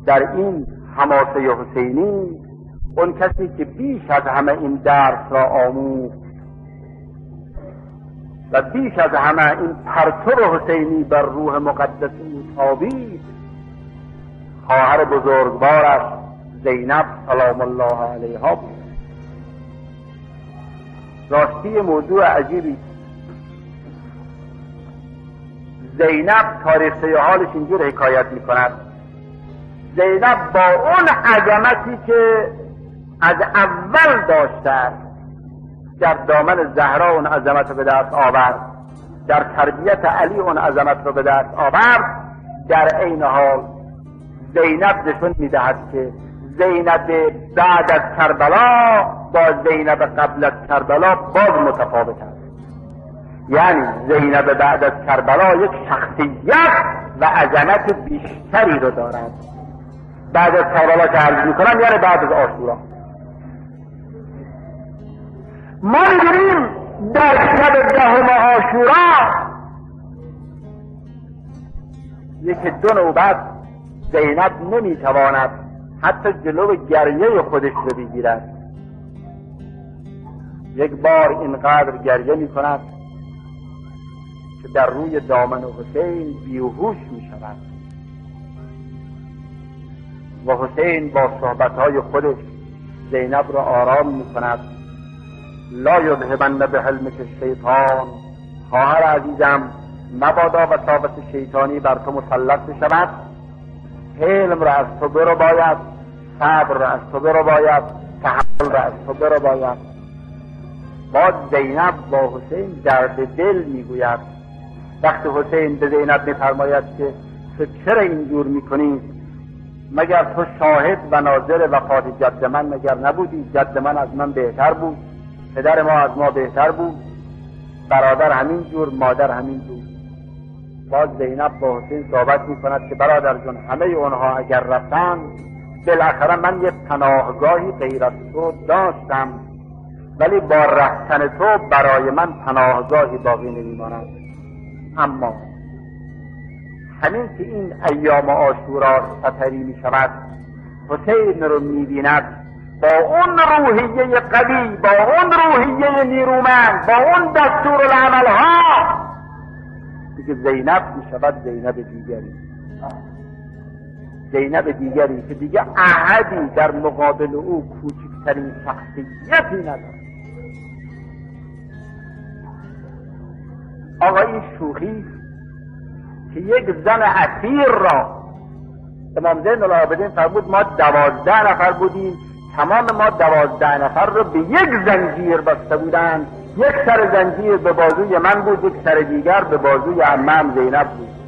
در این حماسه حسینی اون کسی که بیش از همه این درس را آموخت و بیش از همه این پرتو حسینی بر روح مقدس او تابید، خواهر بزرگوارش زینب سلام الله علیها بود. راستی موضوع عجیبی، زینب تاریخچه حالش اینجور حکایت میکند: زینب با اون عظمتی که از اول داشته در دامن زهرا اون عظمت رو به دست آورد، در تربیت علی اون عظمت رو به دست آورد، در عین حال زینب نشون میدهد که زینب بعد از کربلا با زینب قبل از کربلا باز متفاوت است. یعنی زینب بعد از کربلا یک شخصیت و عظمت بیشتری رو دارد. بعد از کربلا که عرض میکنم یعنی بعد از عاشورا. ما می‌بینیم در شب 10 عاشورا یک دو نوبت زینب نمیتواند حتی جلو گریه خودش رو بگیرد. یک بار اینقدر گریه میکند که در روی دامن حسین بیهوش میشود و حسین با صحبتهای خودش زینب را آرام میکند: لا یذهبن بحلمک الشیطان، خواهر عزیزم مبادا وساوس شیطانی بر تو مسلط بشود، حلم را از تو برو باید، صبر را از تو برو باید، تحمل را از تو برو باید. باز زینب با حسین درد دل میگوید. وقتی حسین به زینب میفرماید که تو چرا اینجور میکنی؟ مگر تو شاهد و ناظر وفات جد من مگر نبودی؟ جد من از من بهتر بود، پدر ما از ما بهتر بود، برادر همین جور، مادر همین جور. باز زینب با حسین صحبت میکند که برادر جون همه اونها اگر رفتن، بالاخره من یک پناهگاهی غیر از تو داشتم، ولی با رفتن تو برای من پناهگاهی باقی نمیماند. اما همین که این ایام عاشورا سپری میشود، حسین رو میبیند با اون روحیه قوی، با اون روحیه نیرومند، با اون دستور العملها، دیگه زینب میشود زینب دیگری، زینب دیگری که دیگه احدی در مقابل او کوچکترین شخصیتی ندارد. آقا این شوخی که یک زن اسیر را، امام زین العابدین فرمود ما 12 نفر بودیم، تمام ما 12 نفر رو به یک زنجیر بسته بودند، یک سر زنجیر به بازوی من بود، یک سر دیگر به بازوی عمم زینب بود.